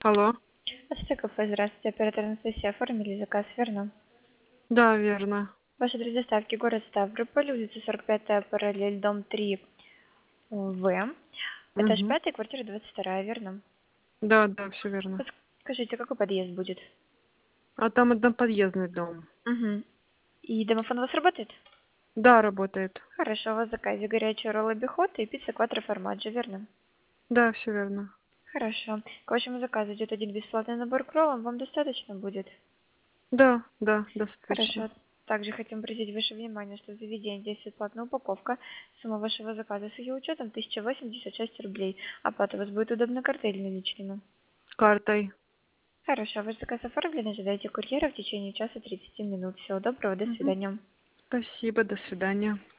Алло. Ацтеков, здравствуйте. Оператор Анастасия, оформили заказ, верно? Да, верно. Ваш адрес доставки город Ставрополь, улица 45-я, параллель, дом 3 В. Этаж Мгм. 5, квартира 22, верно? Да, да, все верно. Подскажите, какой подъезд будет? А там одноподъездный дом. Угу. И домофон у вас работает? Да, работает. Хорошо, у вас в заказе горячие роллы бихота и пицца кватро формаджо, верно? Да, все верно. Хорошо. К вашему заказу идет один бесплатный набор к роллам, вам достаточно будет? Да, да, достаточно. Хорошо. Также хотим обратить ваше внимание, что в заведении действует платная упаковка. Сумма вашего заказа с ее учетом 1086 рублей. Оплата у вас будет удобно картой или наличными. Картой. Хорошо, ваш заказ оформлен, ожидайте курьера в течение часа 30 минут. Всего доброго, до Мгм. свидания. Спасибо, до свидания.